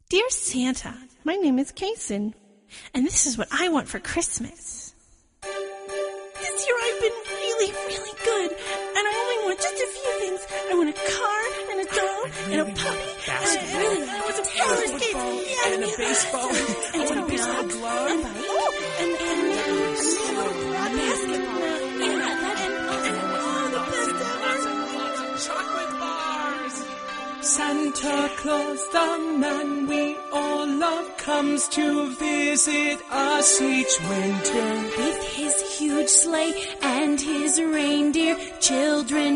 Dear Santa, my name is Kason, and this is what I want for Christmas. This year I've been really, really good, and I only want just a few things. I want a car and a doll and a puppy and I want some roller skates and a baseball and a baseball glove and all the best chocolate bars. Santa Claus, the man we all love, comes to visit us each winter with his huge sleigh and his reindeer children.